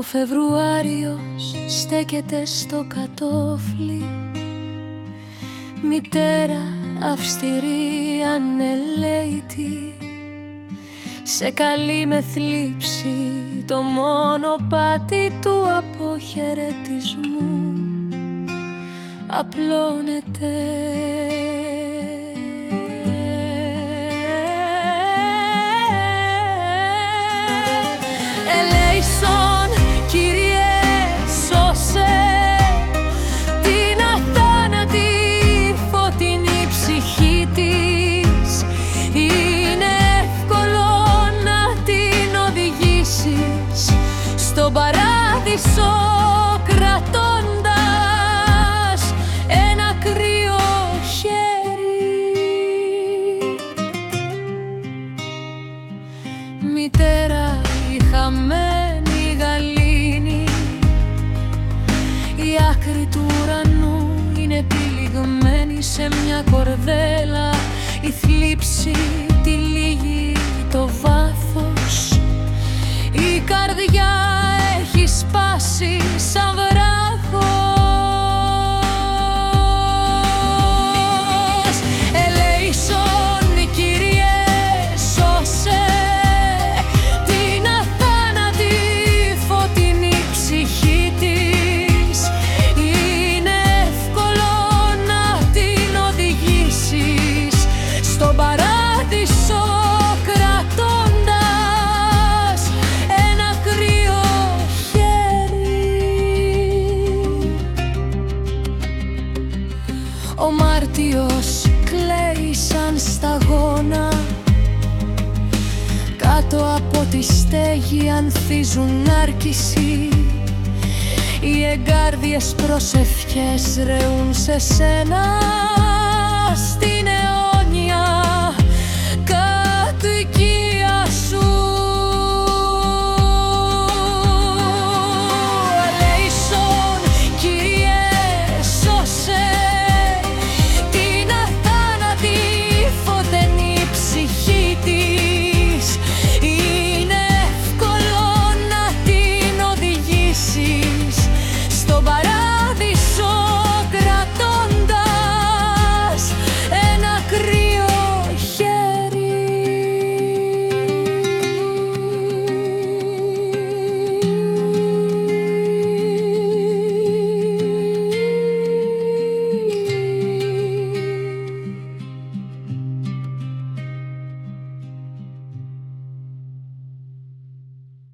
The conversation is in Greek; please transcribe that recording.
Φεβρουάριος στέκεται στο κατόφλι, μητέρα αυστηρή ανελαίτη, σε καλεί με θλίψη το μονοπάτι του αποχαιρετισμού απλώνεται. Ελέησον, Κύριε, σώσε την αθάνατη φωτεινή ψυχή της. Είναι εύκολο να την οδηγήσεις στον παράδεισο, κρατώντας ένα κρύο χέρι. Μητέρα η χαμένη γαλήνη, η άκρη του ουρανού είναι τυλιγμένη σε μια κορδέλα. Η θλίψη τυλίγει το βάθος, η καρδιά έχει σπάσει σαν βράχος. Ελέησον, Κύριε, σώσε την αθάνατη φωτεινή ψυχή της. Είναι εύκολο να την οδηγήσεις στον παράδεισο, κρατώντας ένα κρύο χέρι. Ο Μάρτιος κλαίει σαν σταγόνα, κάτω από τη στέγη ανθίζουν άρκηση. Οι εγκάρδιες προσευχές ρεούν σε σένα στην